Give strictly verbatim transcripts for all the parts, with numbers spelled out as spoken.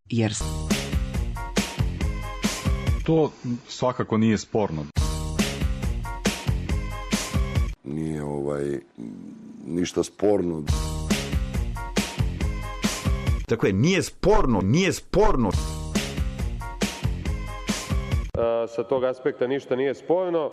jer to svakako nije sporno. Nije ovaj ništa sporno. Tako je, nije sporno, nije sporno. A, sa tog aspekta ništa nije sporno.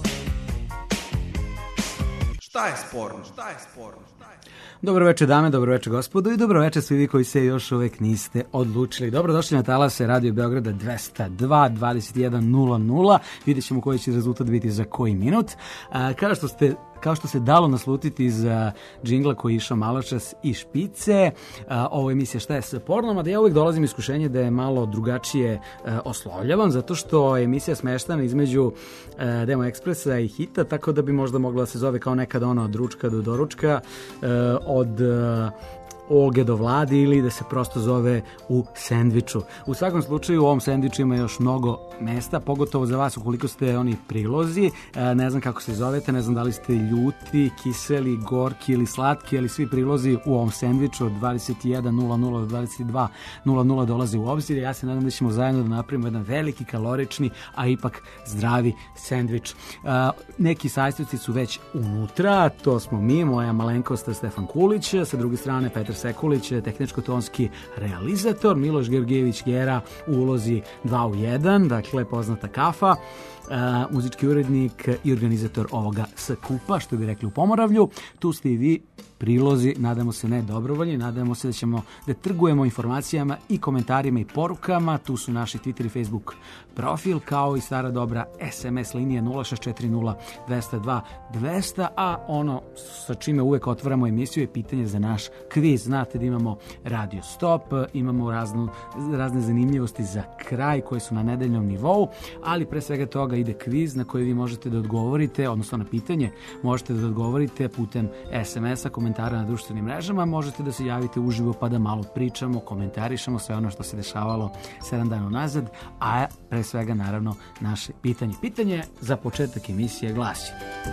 Šta je sporno? Šta je sporno? Dobro večer dame, dobro večer gospodo i dobro večer svi vi koji se još uvek niste odlučili. Dobrodošli na talase Radio Beograda dvesta dva dvadeset jedan nula nula. Vidjet ćemo koji će rezultat biti za koji minut. A, kao što ste Kao što se dalo naslutiti iz uh, džingla koji je išao maločas i špice, uh, ovo je emisija Šta je sa pornom, a da ja uvijek dolazim iskušenje da je malo drugačije uh, oslovljavam, zato što je emisija smeštana između uh, Demo Ekspresa i Hita, tako da bi možda mogla da se zove kao nekada ono od ručka do doručka, uh, od... Uh, Oge do Vladi ili da se prosto zove u sendviču. U svakom slučaju u ovom sendviču ima još mnogo mesta, pogotovo za vas ukoliko ste oni prilozi. Ne znam kako se zovete, ne znam da li ste ljuti, kiseli, gorki ili slatki, ali svi prilozi u ovom sendviču od dvadeset jedan nula nula do dvadeset dva nula nula dolaze u obzir. Ja se nadam da ćemo zajedno da napravimo jedan veliki, kalorični, a ipak zdravi sendvič. Neki sastojci su već unutra, to smo mi, moja malenkost Stefan Kulić, sa druge strane Petar Sekulić, tehničko-tonski realizator, Miloš Georgijević Gera u ulozi dva u jedan, dakle poznata kafa, uh, muzički urednik i organizator ovoga skupa, što bi rekli u Pomoravlju. Tu ste i vi, prilozi, nadamo se ne dobrovoljni, nadamo se da ćemo da trgujemo informacijama i komentarima i porukama. Tu su naši Twitter i Facebook profil, kao i stara dobra es em es linija nula šest četiri nula dvesta dva dvesta, a ono sa čime uvek otvaramo emisiju je pitanje za naš kviz. Znate da imamo Radio Stop, imamo raznu, razne zanimljivosti za kraj koje su na nedeljnom nivou, ali pre svega toga ide kviz na koji vi možete da odgovorite, odnosno na pitanje možete da odgovorite putem es em es-a, komentara na društvenim mrežama, možete da se javite uživo pa da malo pričamo, komentarišemo sve ono što se dešavalo sedam dana nazad, a pre svega naravno naše pitanje. Pitanje za početak emisije glasi: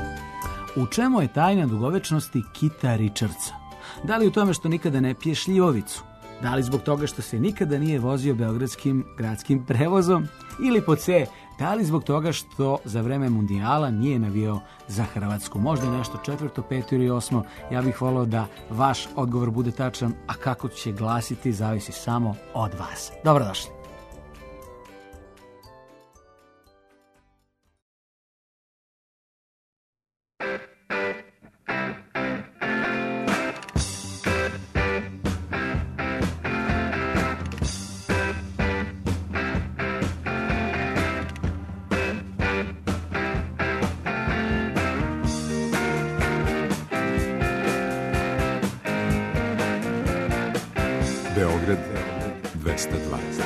u čemu je tajna dugovečnosti Kita Richardsa? Da li u tome što nikada ne pije šljivovicu? Da li zbog toga što se nikada nije vozio beogradskim gradskim prevozom? Ili pod C, da li zbog toga što za vreme mundijala nije navijao za Hrvatsku? Možda je nešto četvrto, peto ili osmo. Ja bih volio da vaš odgovor bude tačan, a kako će glasiti zavisi samo od vas. Dobrodošli. Beograd dvesta dvadeset.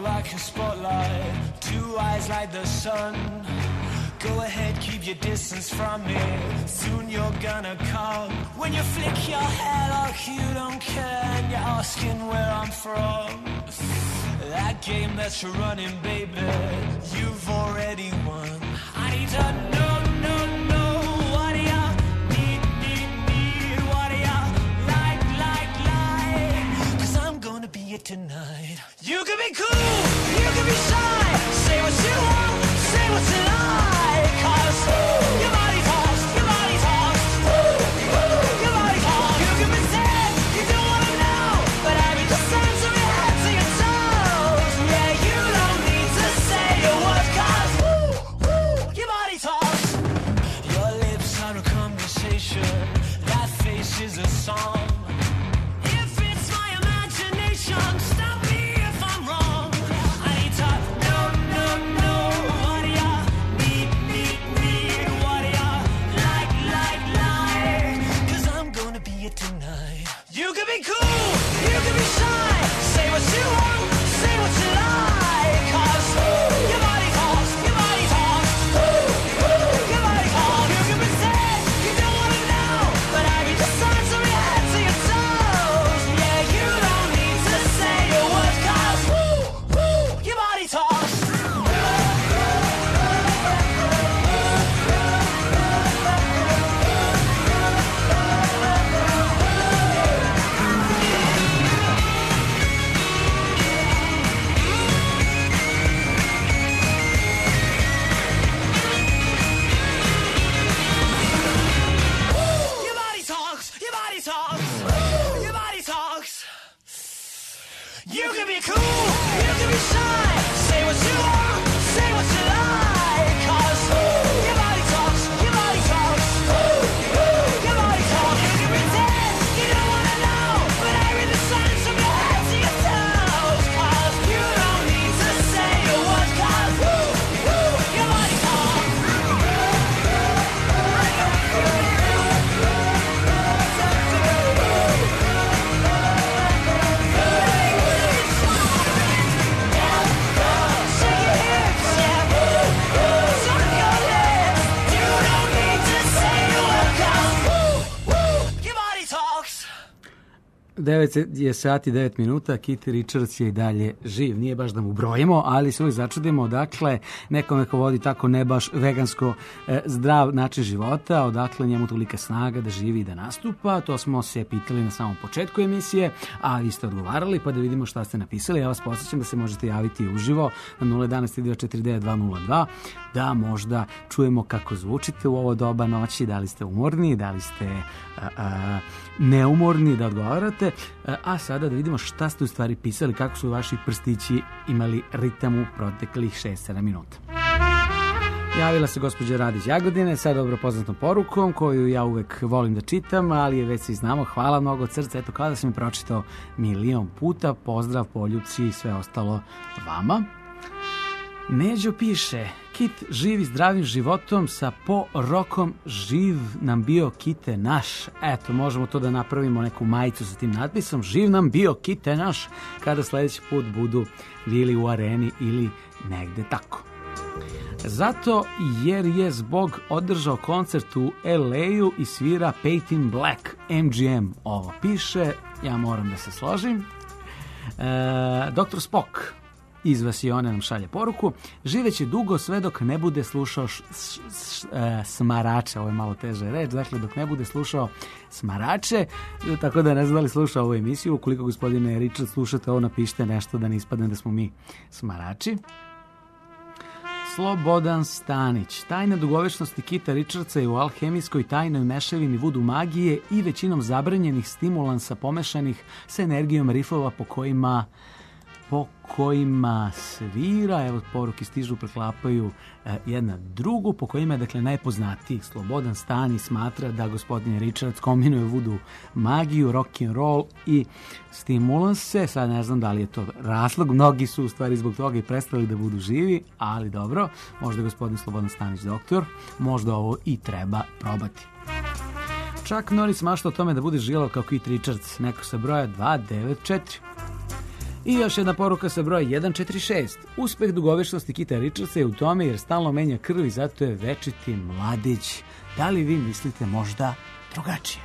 like a spotlight, two eyes like the sun. Go ahead, keep your distance from me. Soon you're gonna come. When you flick your hair like you don't care, and you're asking where I'm from. That game that you're running, baby, you've already won. I need to know, know, know. What do ya need, need, need? What do ya like, like, like? Cause I'm gonna be it tonight. You can be cool, you can be shy. Say what you want, say what you like. Cause your body talks, your body talks. Your body talks. You can pretend you don't wanna know, but I read the signs of your head to your toes. Yeah, you don't need to say a word. Cause your body talks. Your lips are a conversation. That face is a song. If it's my imagination, stop me if I'm wrong. I need to know, know, know. What do ya need, need, need? What do ya like, like, like? Cause I'm gonna be it tonight. You can be cool, you can be shy. Say what you want, say what you like. Cause your body talks, your body talks. Your body talks. You can pretend you don't wanna know, but I read the signs from your head to your toes. Yeah, you don't need to say a word. Cause your body talks. Your body talks, your body talks, your body talks. You can be cool, you can be shy. Say what you want, say what you like. Cause your body talks, your body talks. Your body talks. You can pretend you don't wanna know, but I read the signs from your head to your toes. Cause you don't need to say a word. Cause your body talks. Shake your hips, yeah. Suck your lips. You don't need to say a word. Cause your body talks. devet je sati devet minuta, Keith Richards je i dalje živ. Nije baš da mu brojimo, ali se uvijek začudimo. Dakle, nekome ko vodi tako ne baš vegansko e, zdrav način života, odakle njemu tolika snaga da živi i da nastupa. To smo se pitali na samom početku emisije, a vi ste odgovarali, pa da vidimo šta ste napisali. Ja vas podsjećam da se možete javiti uživo na nula jedan dva četiri devet dva nula dva, da možda čujemo kako zvučite u ovo doba noći, da li ste umorni, da li ste a, a, neumorni, da odgovarate. A sada da vidimo šta ste u stvari pisali, kako su vaši prstići imali ritam u proteklih šest sedam minuta. Javila se gospođa Radić Jagodine sa dobro poznatom porukom koju ja uvek volim da čitam, ali je već svi znamo. Hvala mnogo od srca, eto kao da sam je pročitao milion puta. Pozdrav, poljubci i sve ostalo vama. Neđo piše: Kit živi zdravim životom sa porokom, živ nam bio Kite naš. Eto, možemo to da napravimo, neku majicu sa tim natpisom: živ nam bio Kite naš, kada sledeći put budu bili u areni ili negde tako. Zato jer je zbog održao koncert u el ej-u i svira Paint in Black, em dži em ovo piše, ja moram da se složim. E, doktor Spock iz Vasione nam šalje poruku: živeće dugo sve dok ne bude slušao š, š, š, e, smarače, ovo je malo teže reč, dakle dok ne bude slušao smarače, tako da ne znam da li sluša ovu emisiju. Ukoliko gospodine Richard slušate ovo, napišite nešto da ne ispadne da smo mi smarači. Slobodan Stanić: tajna dugovečnosti Kita Richardsa je u alhemijskoj tajnoj mešavini vudu magije i većinom zabranjenih stimulansa pomešanih sa energijom rifova po kojima po kojima svira, evo poruke stižu, preklapaju e, jedna drugu, po kojima je dakle najpoznatiji Slobodan Stanić smatra da gospodin Richards kombinuje vudu magiju, rock and roll i stimulanse. Sad ne znam da li je to razlog, mnogi su u stvari zbog toga i prestali da budu živi, ali dobro, možda je gospodin Slobodan Stanić doktor, možda ovo i treba probati. Chuck Norris mašta o tome da bude žilav kao Keith Richards, neko sa broja dva devet četiri. I još jedna poruka sa broja jedan četiri šest. Uspeh dugovečnosti Kita Richardsa je u tome jer stalno menja krv i zato je večiti mladić. Da li vi mislite možda drugačije?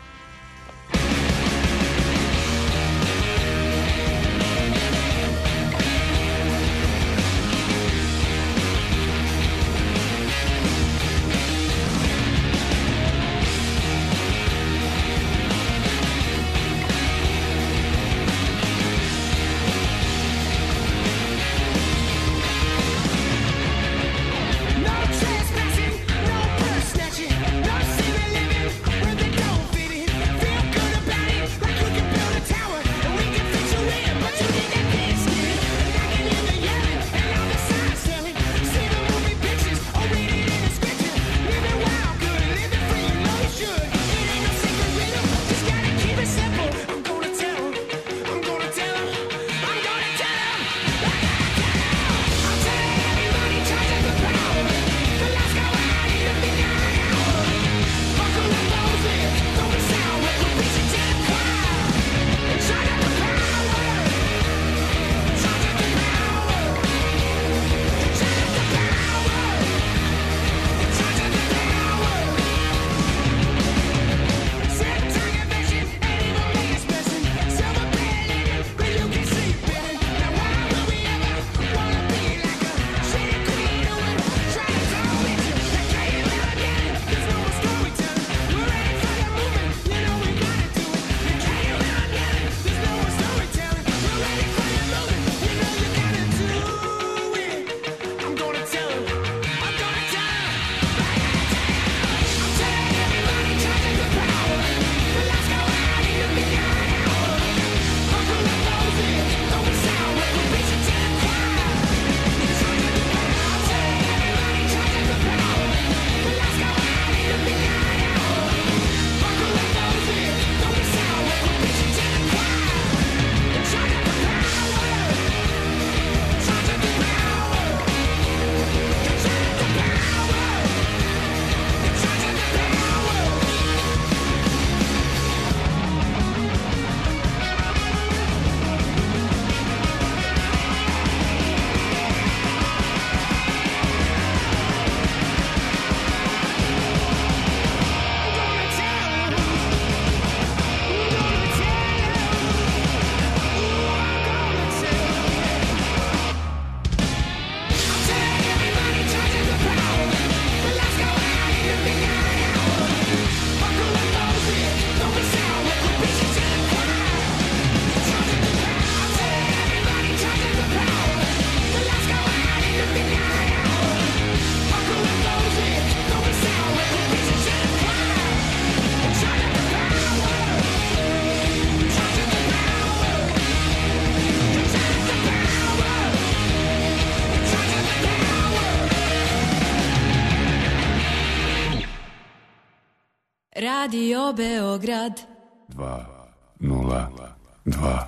Radio Beograd dva nula dva.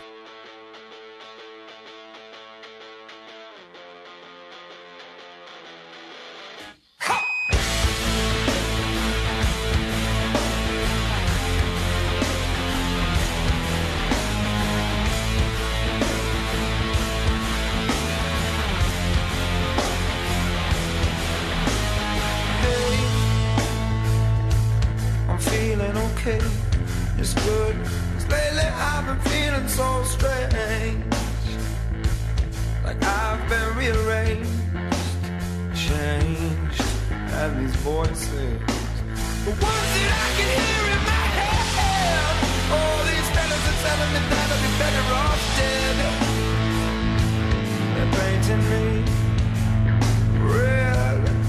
It's good, 'cause lately I've been feeling so strange, like I've been rearranged, changed, and these voices, the ones that I can hear in my head, all these fellas are telling me that I'll be better off dead. They're painting me red.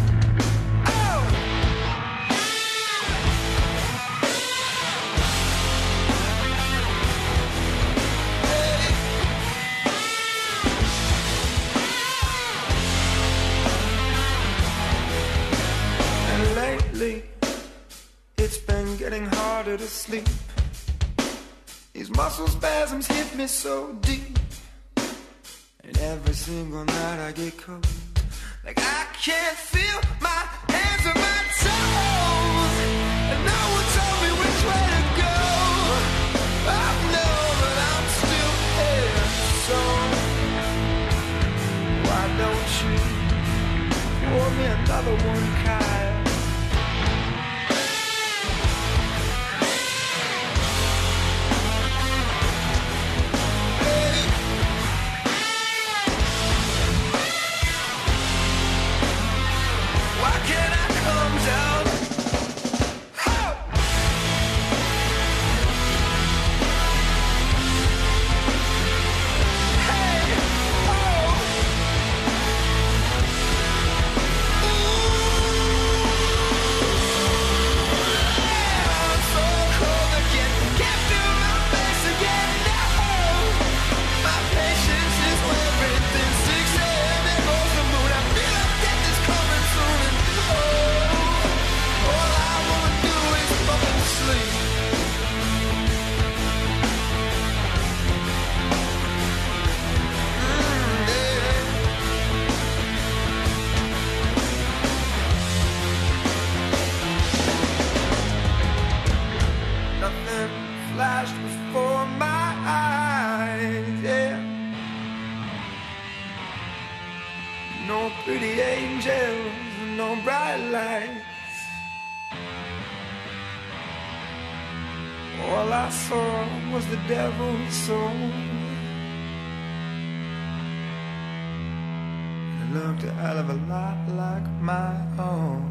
It's been getting harder to sleep. These muscle spasms hit me so deep, and every single night I get cold, like I can't feel my hands or my toes, and no one told me which way to go. I know that I'm still here, so on bright lights. All I saw was the devil's soul. It looked a hell of a lot like my own.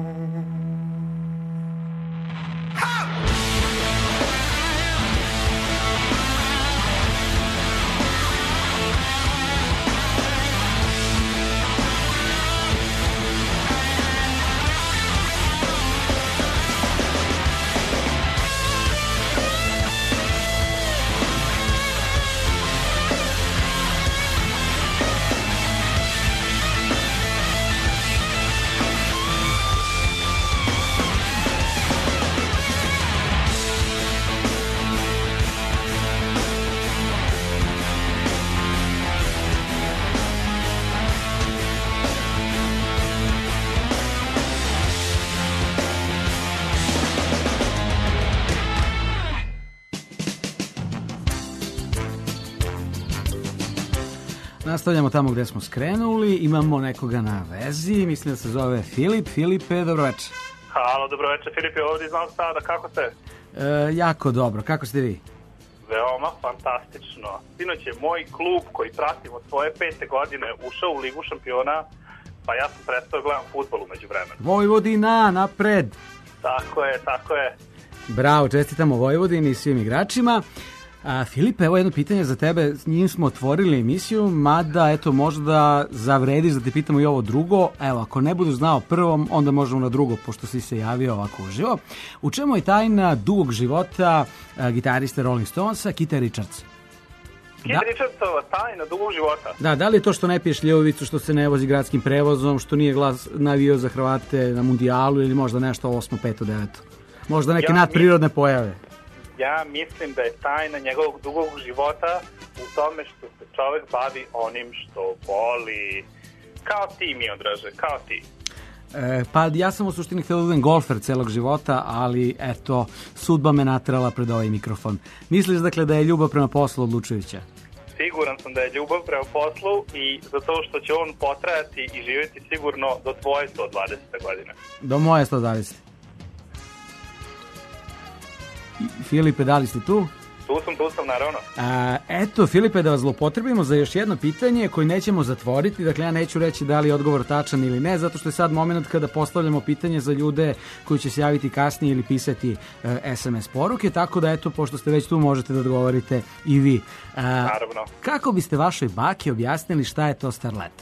Nastavljamo tamo gde smo skrenuli, imamo nekoga na vezi, mislim da se zove Filip. Filipe, dobroveče. Halo, dobroveče, Filipe, ovdje iz Novog Sada, kako ste? E, jako dobro, kako ste vi? Veoma fantastično. Sinoć je moj klub koji pratim od svoje pete godine ušao u Ligu šampiona, pa ja sam prestao gledam fudbal umeđu vremenu. Vojvodina, napred! Tako je, tako je. Bravo, čestitamo Vojvodini i svim igračima. A, Filipe, evo jedno pitanje za tebe, s njim smo otvorili emisiju, mada eto možda zavrediš da te pitamo i ovo drugo. Evo, ako ne budeš znao prvom, onda možemo na drugo, pošto si se javio ovako uživo. U čemu je tajna dugog života a, gitariste Rolling Stonesa, Keitha Richardsa? Keith Richardsova tajna dugog života? Da, da li je to što ne pije šljivovicu, što se ne vozi gradskim prevozom, što nije glas navio za Hrvate na mundijalu ili možda nešto osmo, peto, deveto? Možda neke ja nadprirodne pojave? Ja mislim da je tajna njegovog dugog života u tome što se čovjek bavi onim što voli. Kao ti, Miodraže, kao ti. E, pa ja sam u suštini htio da budem golfer celog života, ali eto, sudba me natrala pred ovaj mikrofon. Misliš dakle da je ljubav prema poslu odlučujuća? Siguran sam da je ljubav prema poslu i zato što će on potrajati i živjeti sigurno do tvoje sto dvadesete godine. Do moje sto dvadesete. Filipe, da li ste tu? Tu sam, tu sam, naravno. A, eto, Filipe, da vas zlopotrebimo za još jedno pitanje koje nećemo zatvoriti. Dakle, ja neću reći da li je odgovor tačan ili ne, zato što je sad moment kada postavljamo pitanje za ljude koji će se javiti kasnije ili pisati e, es em es poruke, tako da, eto, pošto ste već tu, možete da odgovorite i vi. A, naravno. Kako biste vašoj baki objasnili šta je to starleto?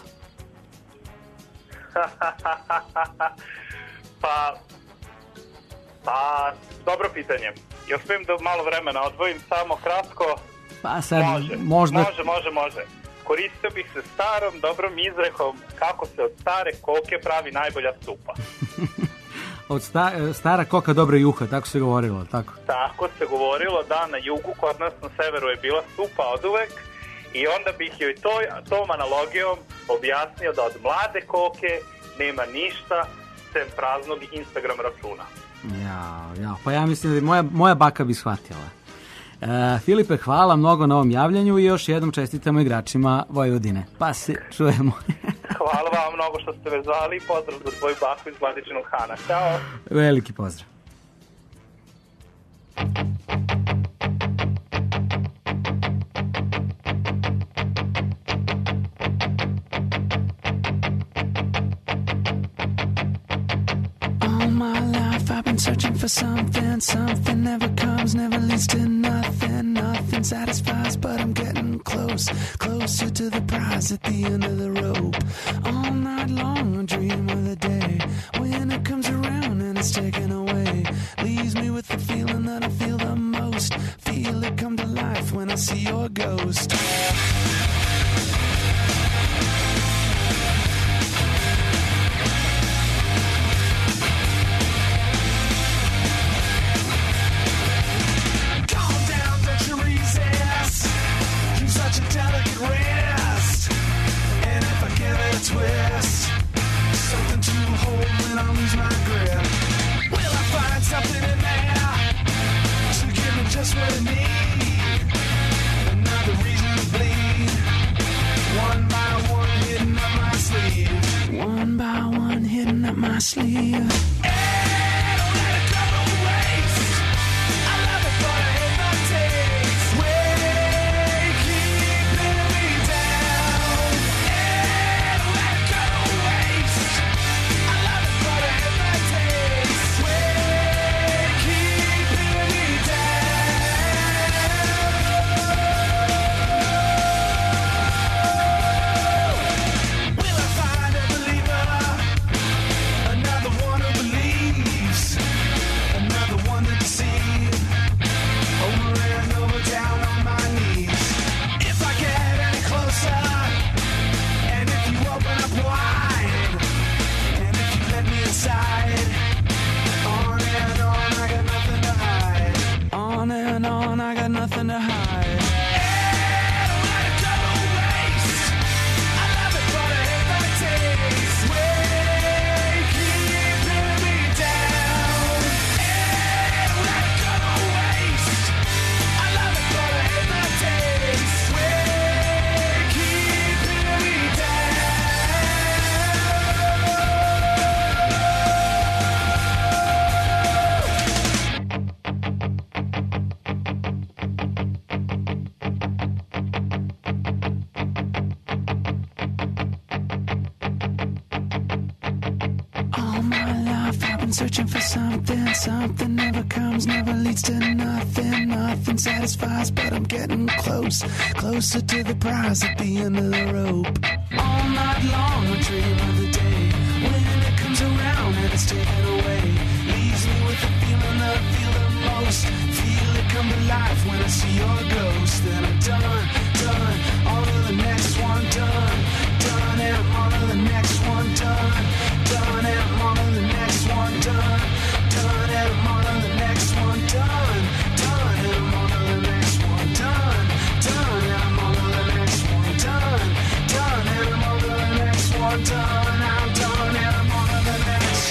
pa, pa, dobro pitanje. Jel smijem da malo vremena odvojim samo kratko? Pa sad, može, možda... može, može, može. Koristio bih se starom, dobrom izrekom kako se od stare koke pravi najbolja supa. Od sta, stara koka dobra juha, tako se govorilo, tako? Tako se govorilo, da, na jugu, kod nas na severu je bila supa od uvek i onda bih joj toj, tom analogijom objasnio da od mlade koke nema ništa sem praznog Instagram računa. Ja, ja, pa ja mislim da moja, moja baka bi shvatila. E, Filipe, hvala mnogo na ovom javljanju i još jednom čestitamo igračima Vojvodine. Pa se čujemo. Hvala vam mnogo što ste me zvali i pozdrav za svoju baku iz Vladičinog Hana. Ćao. Veliki pozdrav. Searching for something, something never comes, never leads to nothing, nothing satisfies, but I'm getting close, closer to the prize at the end of the rope. All night long I dream of the day when it comes around and it's taken away, leaves me with the feeling that I feel the most, feel it come to life when I see your ghost. Twist, something to hold when I lose my grip. Will I find something in there to give me just what I need? Another reason to bleed, one by one hidden up my sleeve. my sleeve. Nothing to hide. Searching for something, something never comes, never leads to nothing, nothing satisfies, but I'm getting close, closer to the prize at the end of the rope. All night long I dream of the day when it comes around and it's taken away, leaves me with the feeling that I feel the most, feel it come to life when I see your ghost. Then I'm done, done, on to the next one, done, done, and I'm on to the next one, done, done, and I'm on to the next one, done, done, and I'm on to the next one, done, done, and I'm on to the next one, done, done, and I'm on to the next one, done, done, and I'm on to the next one, done, I'm done, and I'm on to the next.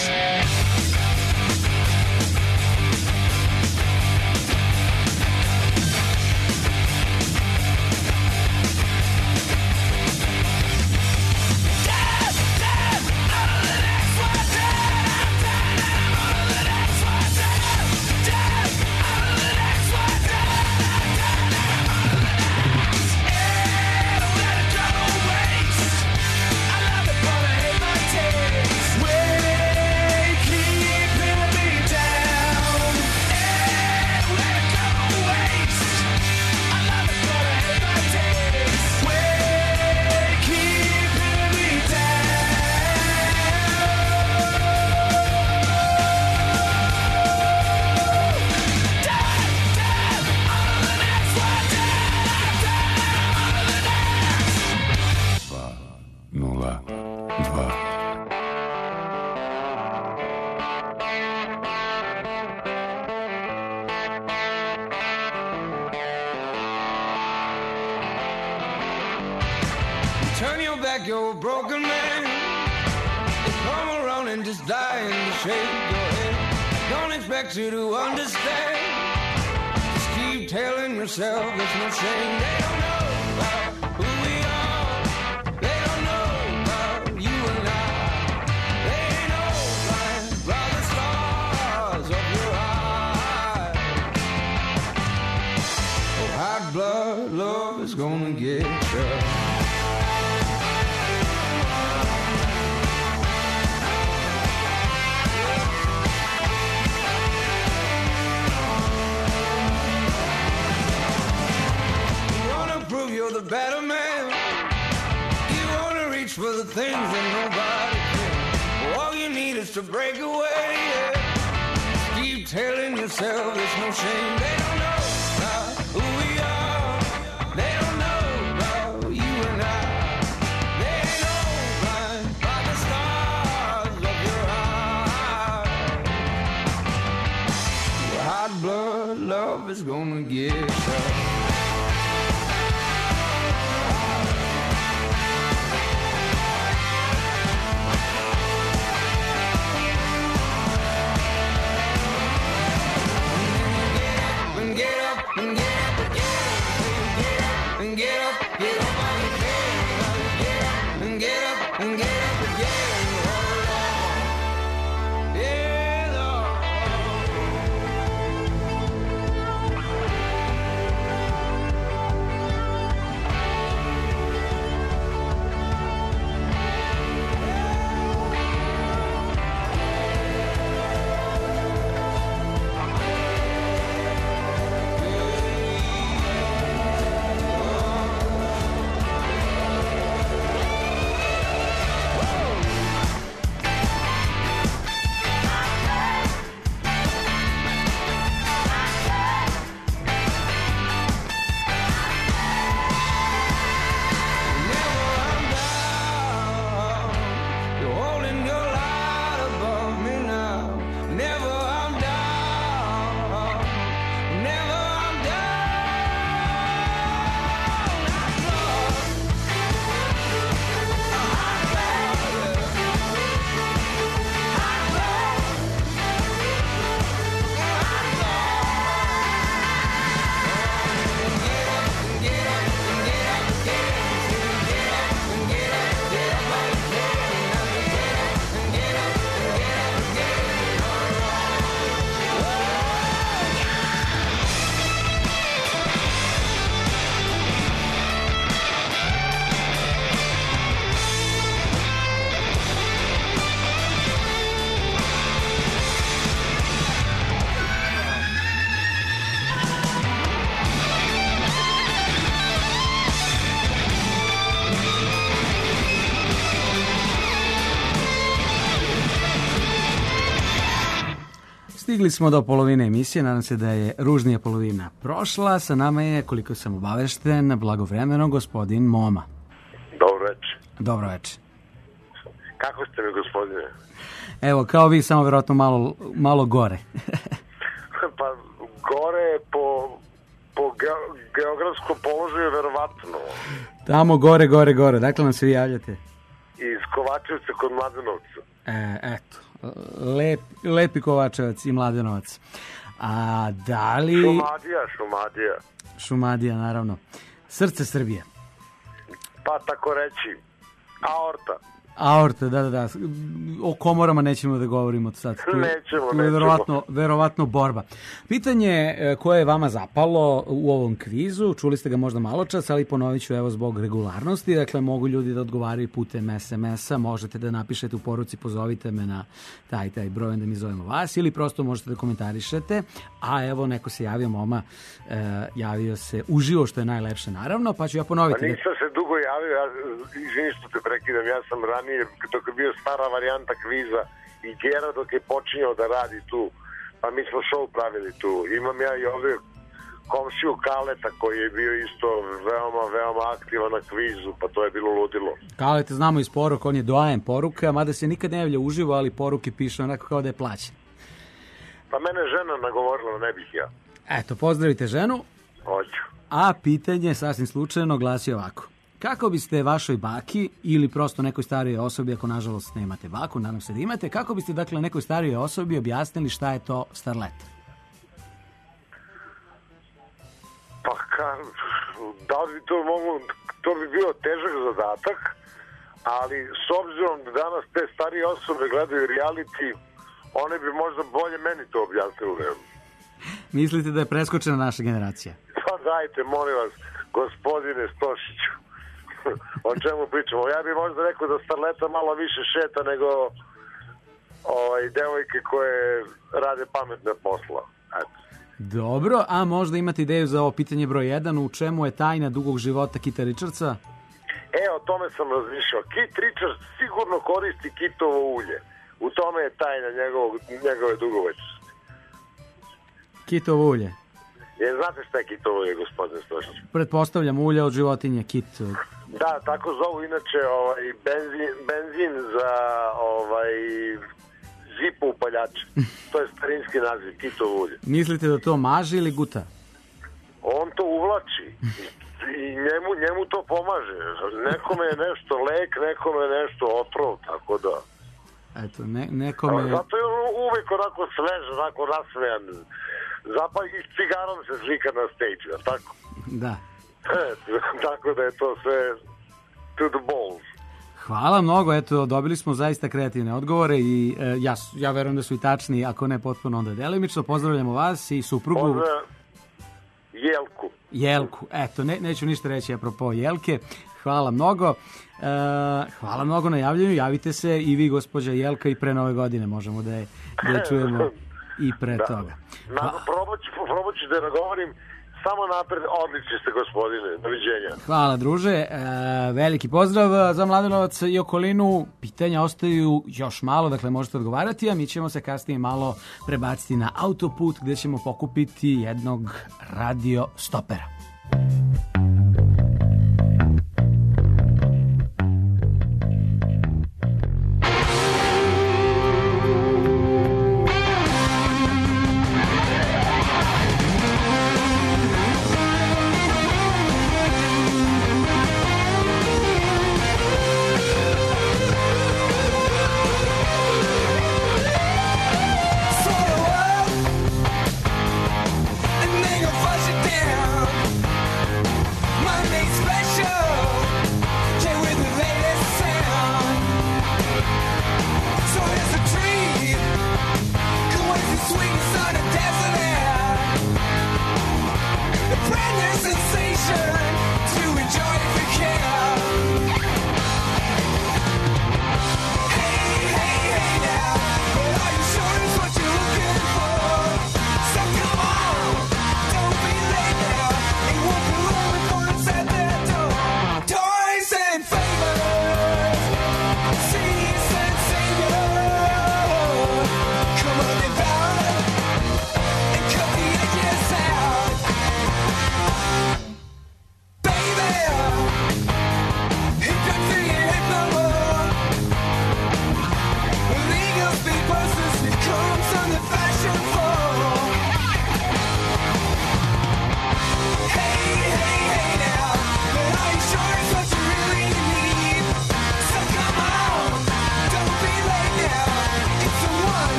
Turn your back, you're a broken man. Come around and just die in the shade. Go ahead. Don't expect you to understand. Just keep telling yourself there's no shame. They don't know about who we are. They don't know about you and I. They ain't know blind by the stars of your eyes. Oh, hot blood love is gonna get you. You're the better man. You wanna reach for the things that nobody can. All you need is to break away. Yeah. Keep telling yourself there's no shame. They don't know about who we are. They don't know about you and I. They ain't know blind by the stars of your eyes. Your hot blood love is gonna get you. Stigli smo do polovine emisije, nadam se da je ružnija polovina prošla. Sa nama je, koliko sam obavešten, blagovremeno gospodin Moma. Dobro večer. Dobro večer. Kako ste mi, gospodine? Evo, kao vi, samo verovatno malo, malo gore. Pa, gore po, po ge, geografskom položaju verovatno. Tamo gore, gore, gore. Dakle nam se vi javljate? Iz Kovačevca kod Mladenovca. E, eto. Lep, lepi Kovačevac i Mladenovac. A da li... Šumadija, Šumadija. Šumadija, naravno. Srce Srbije. Pa tako reći. Aorta. Aorta, da, da, da. O komorama nećemo da govorimo sad. Tu, nećemo, tu je nećemo. verovatno, verovatno borba. Pitanje koje je vama zapalo u ovom kvizu, čuli ste ga možda malo čas, ali ponovit ću evo zbog regularnosti. Dakle, mogu ljudi da odgovaraju putem es em es-a, možete da napišete u poruci, pozovite me na taj, taj broj, da mi zovemo vas, ili prosto možete da komentarišete. A evo, neko se javio, Moma, e, javio se uživo, što je najlepše, naravno, pa ću ja ponoviti. Pa nisam se dugo javio, ja, izvini što te prekidam, ja sam ranije, dok je bio stara varijanta kviza i Gera dok je počinjao da radi tu, pa mi smo show pravili tu. Imam ja i ovdje komšiju Kaleta koji je bio isto veoma, veoma aktivan na kvizu, pa to je bilo ludilo. Kaleta znamo iz poruka, on je doajen poruka, mada se nikad ne javlja uživo, ali poruke piše onako kao da je plaćen. Pa mene žena nagovorila, ne bih ja. Eto, pozdravite ženu. Hoću. A pitanje, sasvim slučajno, glasi ovako. Kako biste vašoj baki ili prosto nekoj starijoj osobi, ako nažalost nemate baku, nadam se da imate, kako biste dakle nekoj starijoj osobi objasnili šta je to starlet? Pa ka, da li bi to mogu, to bi bio težak zadatak, ali s obzirom da danas te starije osobe gledaju reality, one bi možda bolje meni to objasnili. Mislite da je preskočena naša generacija? Pa dajte, molim vas, gospodine Stošiću. O čemu pričamo? Ja bih možda rekao da starleta malo više šeta nego ovaj, devojke koje rade pametne posla. Eto. Dobro, a možda imate ideju za ovo pitanje broj jedan, u čemu je tajna dugog života Kita Richardsa? E, o tome sam razmišljao. Kit Richards sigurno koristi kitovo ulje. U tome je tajna njegovog, njegove dugovečnosti. Kitovo ulje? Je, znate šta je kitovo ulje, gospodine Stošić? Pretpostavljam ulje od životinje, kit. Da, tako zovu inače ovaj, benzin, benzin za ovaj, zipu upaljače. To je starinski naziv, kitovo ulje. Mislite da to maže ili guta? On to uvlači i njemu, njemu to pomaže. Nekome je nešto lek, nekome je nešto otrov, tako da... Eto, ne, nekome... A zato je uvijek onako svež, onako rasmejan. Zapad i s cigarom se slika na stage, tako? Da. Tako da je to sve to the balls. Hvala mnogo, eto, dobili smo zaista kreativne odgovore i e, ja, ja verujem da su i tačni, ako ne potpuno, onda delimično. Pozdravljamo vas i suprugu... Pozdrav Jelku. Jelku, eto, ne, neću ništa reći apropo Jelke. Hvala mnogo. E, hvala mnogo na javljanju, javite se i vi, gospođa Jelka, i pre nove godine možemo da je, da je čujemo i pre da. toga. Na, probat ću, probat ću da nagovorim. Samo napred, odlični ste, gospodine. Doviđenja. Hvala, druže. E, veliki pozdrav za Mladenovac i okolinu. Pitanja ostaju još malo, dakle možete odgovarati, a mi ćemo se kasnije malo prebaciti na autoput gdje ćemo pokupiti jednog radio stopera. Flush it down.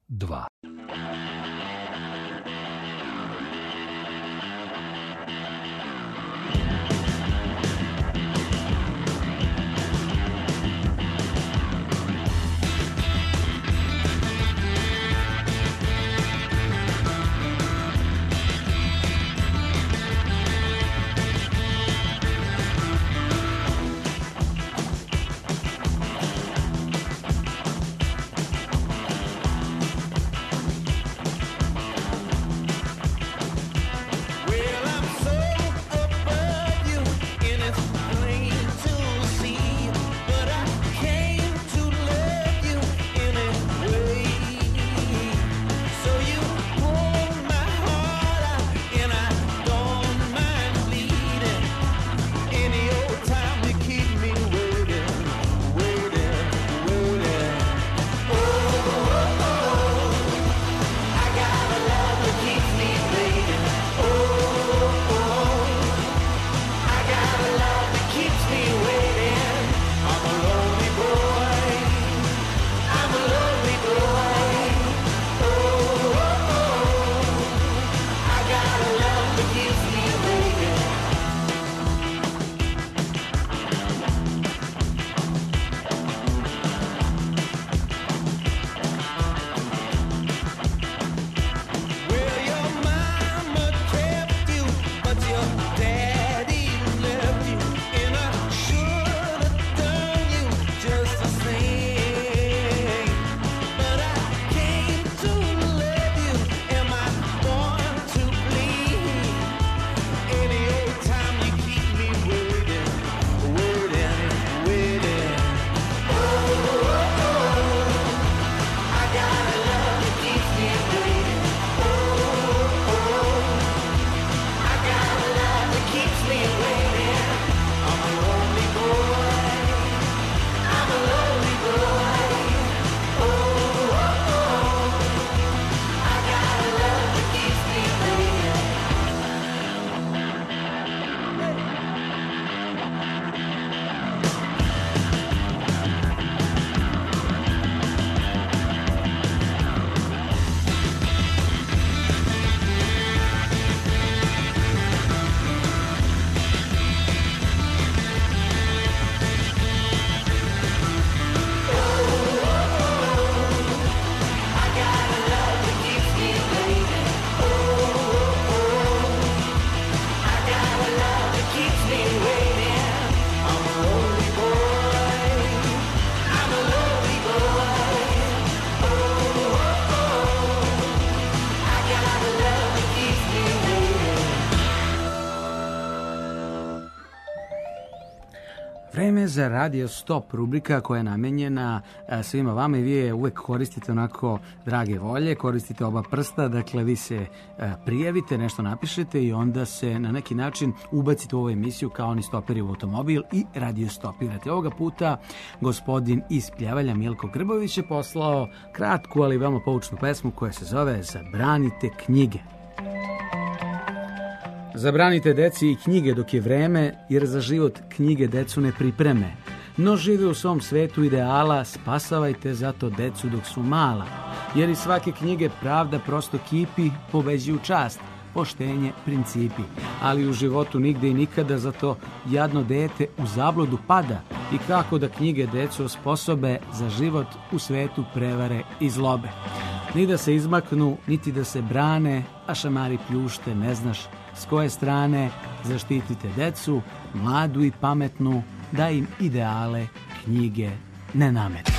dva. Vreme za Radio Stop, rubrika koja je namenjena svima vama i vi je uvek koristite onako drage volje, koristite oba prsta, dakle vi se prijavite, nešto napišete i onda se na neki način ubacite u ovu emisiju kao oni stoperi u automobil i radio stopirate. Ovoga puta gospodin iz Pljevalja Milko Grbović je poslao kratku, ali veoma poučnu pesmu koja se zove Zabranite knjige. Zabranite deci i knjige dok je vreme, jer za život knjige decu ne pripreme. No žive u svom svetu ideala, spasavajte zato decu dok su mala. Jer iz svake knjige pravda prosto kipi, pobeđuju čast, poštenje, principi. Ali u životu nigde i nikada, zato jadno dete u zabludu pada. I kako da knjige decu osposobe za život u svetu prevare i zlobe. Ni da se izmaknu, niti da se brane, a šamari pljušte, ne znaš s koje strane. Zaštitite decu, mladu i pametnu, da im ideale knjige ne nametnu.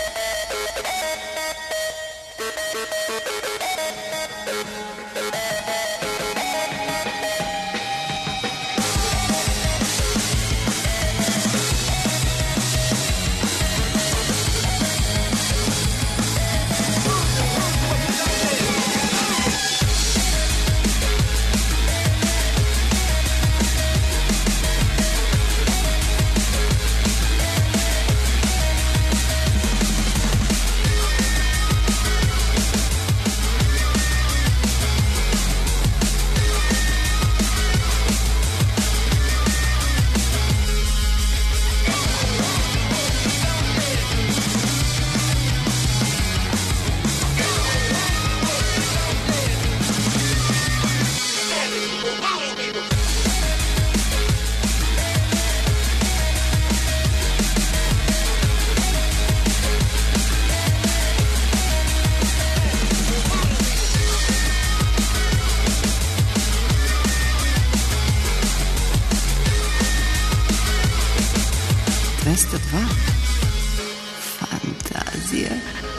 We'll be right back. dvesta dva. Fantazija.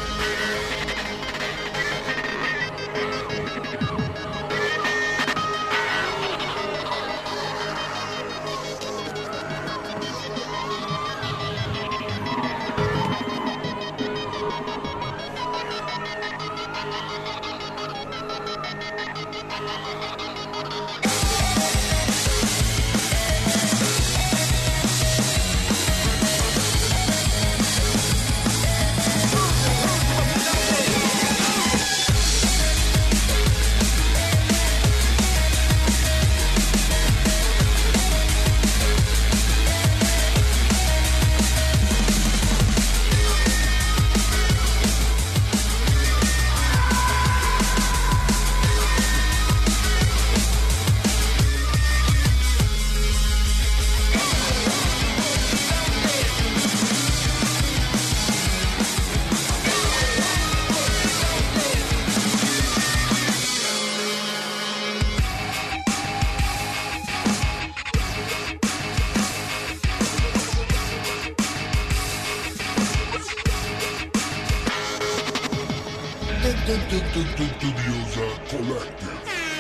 Studiosa Collective.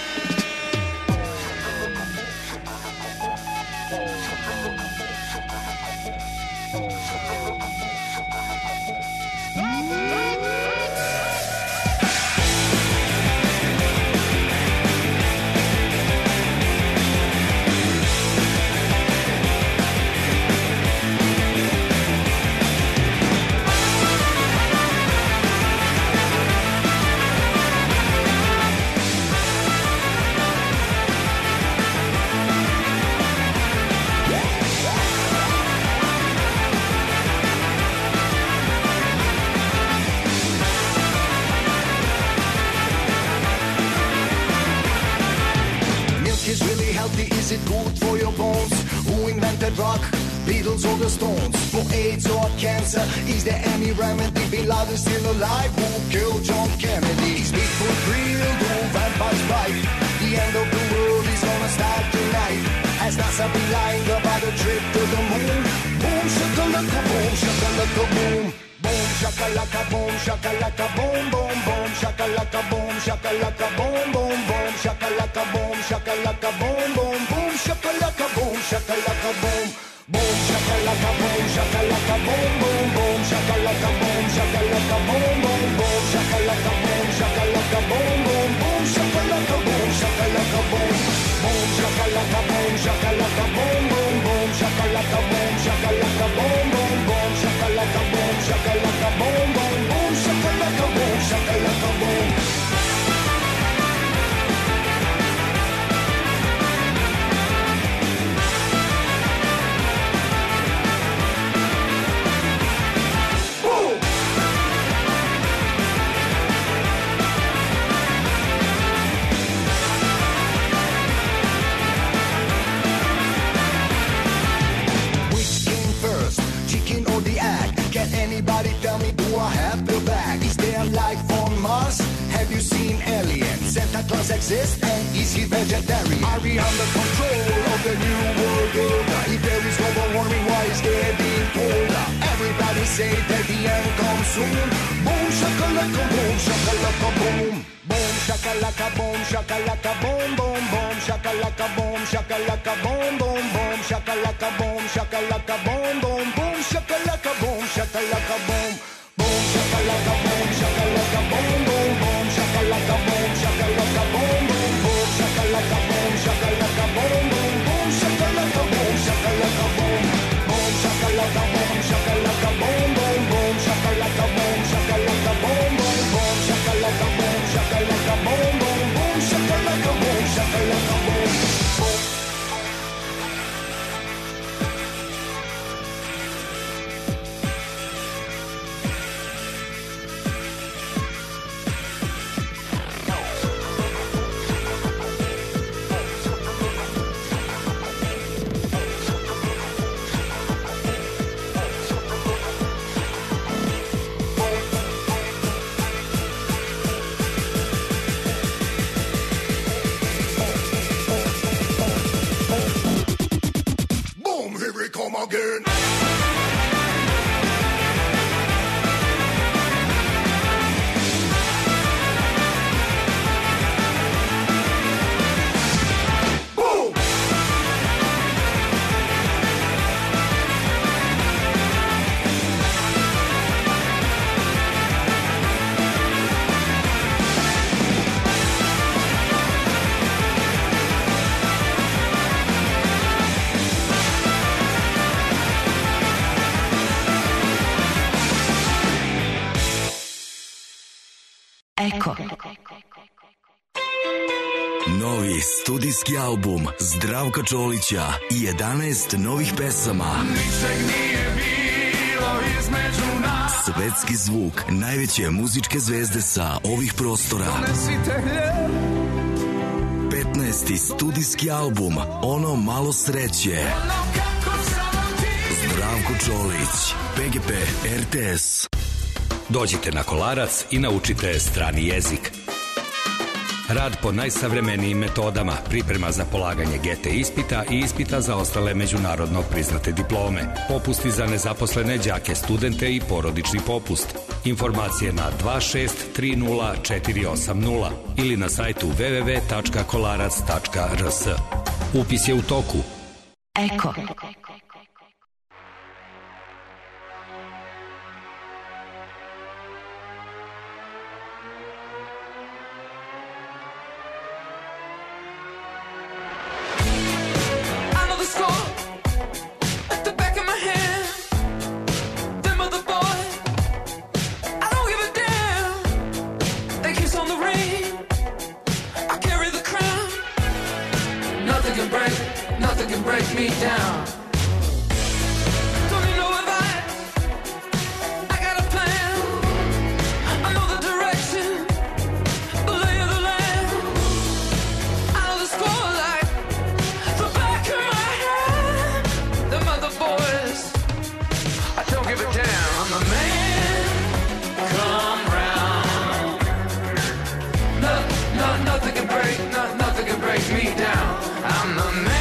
Beatles or the Stones, for AIDS or cancer, is there any remedy? Bin Laden still alive? Who killed John Kennedy? Is Bigfoot real? Do vampires bite? The end of the world is gonna start tonight. Has NASA been lying about a trip to the moon? Boom, shakalaka, boom, shakalaka, boom. Boom, shakalaka, boom, shakalaka, boom, boom, boom, shakalaka, boom, shakalaka, boom, boom, boom, shakalaka, boom, shakalaka, boom, boom, boom, shakalaka, boom, shakalaka, boom. Boom shakalaka boom shakalaka boom boom boom shakalaka boom shakalaka boom boom boom shakalaka boom shakalaka boom boom boom shakalaka boom shakalaka boom boom shakalaka boom shakalaka boom boom boom shakalaka boom shakalaka boom boom boom shakalaka boom shakalaka boom boom boom shakalaka boom shakalaka boom. Anybody tell me, do I have the bag? Is there life on Mars? Have you seen aliens? Santa Claus exists and is he vegetarian? Are we under control of the new world order? If there is global warming, why is there being colder? Everybody say that the end comes soon. Boom shakalaka boom shakalaka boom. Boom shakalaka boom shakalaka boom boom boom shakalaka boom shakalaka boom boom boom shakalaka boom shakalaka boom boom boom shakalaka boom shakalaka boom. Boom shakalaka boom shakalaka boom boom boom shakalaka boom shakalaka boom boom boom shakalaka boom shakalaka boom boom boom shakalaka boom shakalaka boom. Boom shakalaka boom shakalaka boom boom boom shakalaka boom shakalaka boom boom boom shakalaka boom shakalaka boom boom boom shakalaka boom shakalaka boom. Eko. Novi studijski album Zdravka Čolića i jedanaest novih pesama. Ničeg nije bilo između nas. Svetski zvuk najveće muzičke zvezde sa ovih prostora. Donesite hljeb. petnaesti studijski album Ono malo sreće. Zdravko Čolić, P G P R T S. Dođite na Kolarac i naučite strani jezik. Rad po najsavremenijim metodama, priprema za polaganje G T ispita i ispita za ostale međunarodno priznate diplome, popusti za nezaposlene đake, studente i porodični popust. Informacije na dva šest tri nula četiri osam nula ili na sajtu w w w tačka kolarac tačka r s. Upis je u toku. Eko. Break me down. Don't need no advice. I got a plan. I know the direction, the lay of the land. I know the score like the back of my hand. Them other boys, I don't give a damn. I'm the man. Come round. No, no, nothing can break, no, nothing can break me down. I'm the man.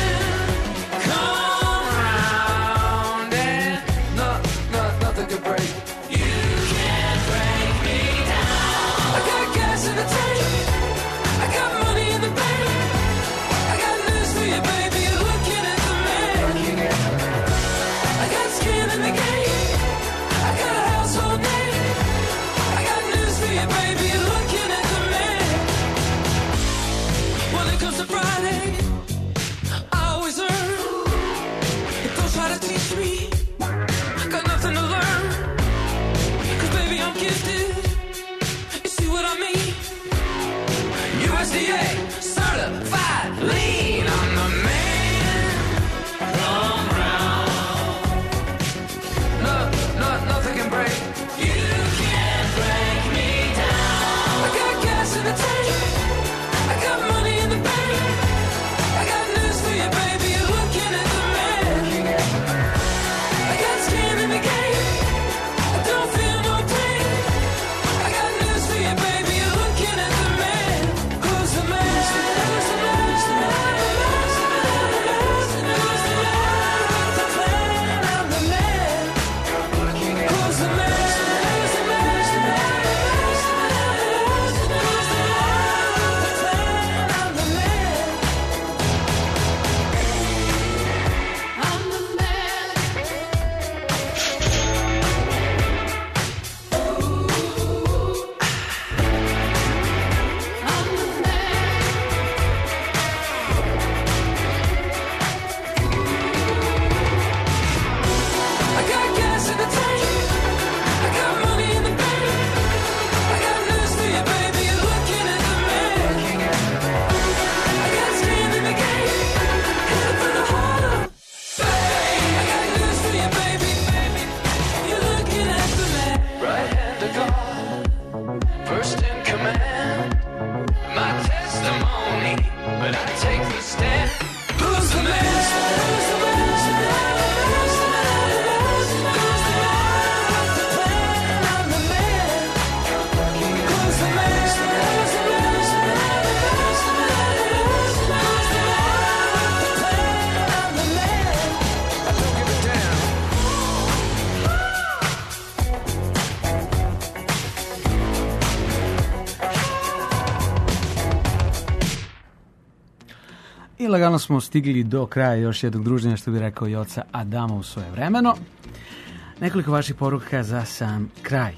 I lagano smo stigli do kraja još jednog druženja, što bi rekao Joca Adama u svoje vremeno. Nekoliko vaših poruka za sam kraj.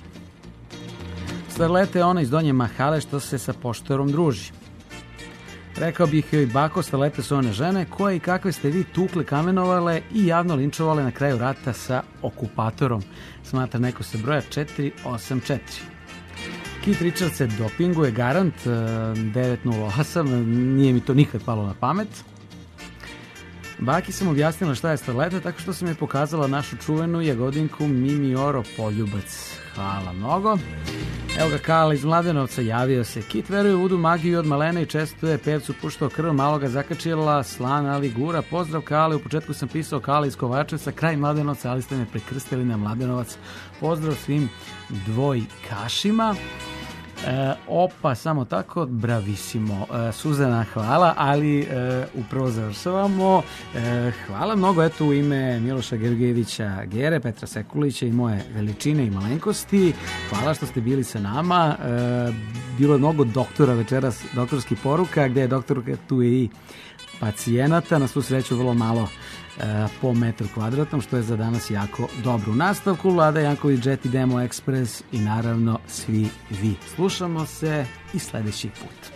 Starleta je ona iz Donje Mahale što se sa poštorom druži. Rekao bih joj, bako, starlete su one žene koje i kakve ste vi tukle, kamenovale i javno linčovale na kraju rata sa okupatorom. Smatra neko se broja četiri osam četiri. Keith Richards se dopinguje, garant, devet nula osam, nije mi to nikad palo na pamet. Baki sam objasnila šta je starleta, tako što sam je pokazala našu čuvenu jagodinku Mimi Oro Poljubac. Hvala mnogo. Evo ga Kala iz Mladenovca, javio se. Kit veruje u vodu, magiju od malene i često je pevcu puštao krv, malo ga zakačila, slan ali gura. Pozdrav Kale, u početku sam pisao Kala iz Kovačevca, kraj Mladenovca, ali ste me prekrstili na Mladenovac. Pozdrav svim dvojkašima. E, opa, samo tako, bravisimo. E, Suzana, hvala, ali e, upravo završavamo. E, hvala mnogo, eto, u ime Miloša Georgijevića Gere, Petra Sekulića i moje veličine i malenkosti. Hvala što ste bili sa nama. E, bilo je mnogo doktora večeras, doktorskih poruka, gde je doktorka tu i pacijenata, na svu sreću vrlo malo po metru kvadratnom, što je za danas jako dobro. U nastavku Vlada Janković, Jet i Demo Express i naravno svi vi. Slušamo se i sledeći put.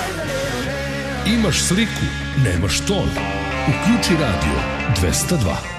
Imaš sliku, nemaš ton. Uključi radio dvesta dva.